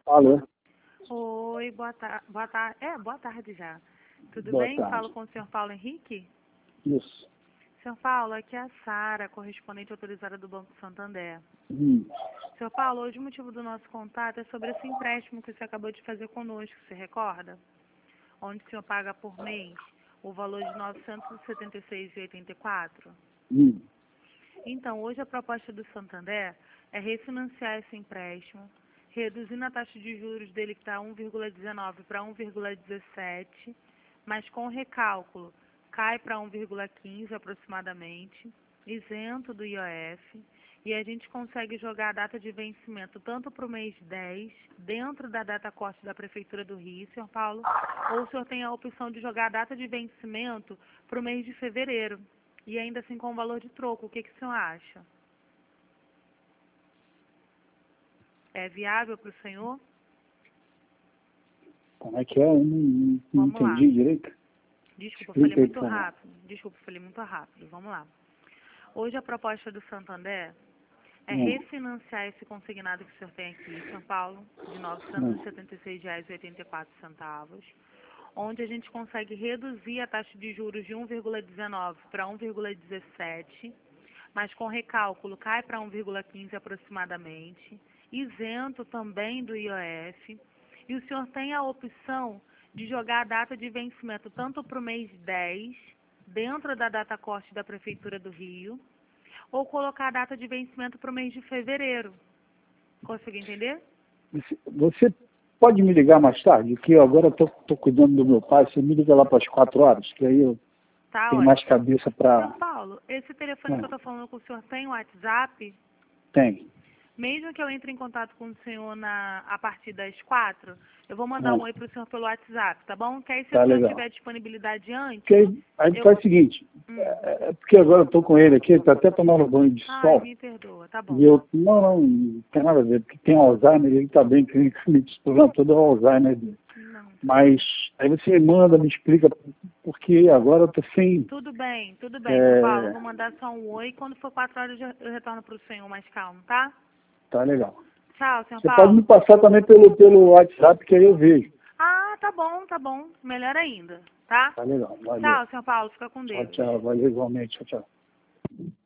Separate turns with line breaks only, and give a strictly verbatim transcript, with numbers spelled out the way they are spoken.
Alô?
Oi, boa tarde. Boa tarde. É, boa tarde já. Tudo
Boa
bem?
tarde.
Falo com o senhor Paulo Henrique?
Isso.
Senhor Paulo, aqui é a Sara, correspondente autorizada do Banco Santander.
Hum.
Senhor Paulo, hoje o motivo do nosso contato é sobre esse empréstimo que você acabou de fazer conosco, você recorda? Onde o senhor paga por mês o valor de novecentos e setenta e seis reais e oitenta e quatro centavos.
Hum.
Então, hoje a proposta do Santander é refinanciar esse empréstimo, reduzindo a taxa de juros dele que está um vírgula dezenove para um vírgula dezessete, mas com recálculo cai para um vírgula quinze aproximadamente, isento do I O F, e a gente consegue jogar a data de vencimento tanto para o mês dez, dentro da data corte da Prefeitura do Rio, senhor Paulo, ou o senhor tem a opção de jogar a data de vencimento para o mês de fevereiro, e ainda assim com o valor de troco. O que, que o senhor acha? É viável para o senhor?
Como é que é? Eu não, não, não
Vamos lá.
entendi direito.
Desculpa, eu falei
Explica aí,
muito
por favor.
rápido. Desculpa, eu falei muito rápido. Vamos lá. Hoje a proposta do Santander é
Hum.
refinanciar esse consignado que o senhor tem aqui, São Paulo, de novecentos e setenta e seis reais e oitenta e quatro centavos, onde a gente consegue reduzir a taxa de juros de um vírgula dezenove para um vírgula dezessete, mas com recálculo cai para um vírgula quinze aproximadamente, isento também do I O F, e o senhor tem a opção de jogar a data de vencimento tanto para o mês dez, dentro da data corte da Prefeitura do Rio, ou colocar a data de vencimento para o mês de fevereiro. Conseguiu entender?
Você- Você pode me ligar mais tarde? Que eu agora estou cuidando do meu pai. Você me liga lá para as quatro horas, que aí eu
Tá
tenho
ótimo.
mais cabeça para...
São Paulo, esse telefone que eu estou falando com o senhor tem WhatsApp?
Tem.
Mesmo que eu entre em contato com o senhor na, a partir das quatro, eu vou mandar um
Ah,
oi para o senhor pelo WhatsApp, tá bom? Que aí se
tá
o senhor
legal.
tiver disponibilidade antes,
Porque aí, aí
eu...
faz o seguinte,
Hum.
é, é porque agora eu estou com ele aqui, ele está até tomando banho de
Ai,
sol.
me perdoa, tá bom.
E eu, não, não, não tem nada a ver, porque tem Alzheimer, ele está bem clinicamente, esse problema todo é o Alzheimer dele.
Não.
Mas aí você me manda, me explica, porque agora eu estou sem...
Tudo bem, tudo bem, São Paulo. Eu
É,
vou mandar só um oi. Quando for quatro horas eu eu retorno para o senhor mais calmo, tá?
tá legal.
Tchau, senhor
Você pode me
Paulo.
passar também pelo, pelo WhatsApp, que aí eu vejo.
Ah, tá bom, tá bom. Melhor ainda, tá?
Tá legal, valeu.
Tchau, senhor Paulo. Fica com
Tchau,
Deus.
tchau, valeu igualmente, tchau, tchau.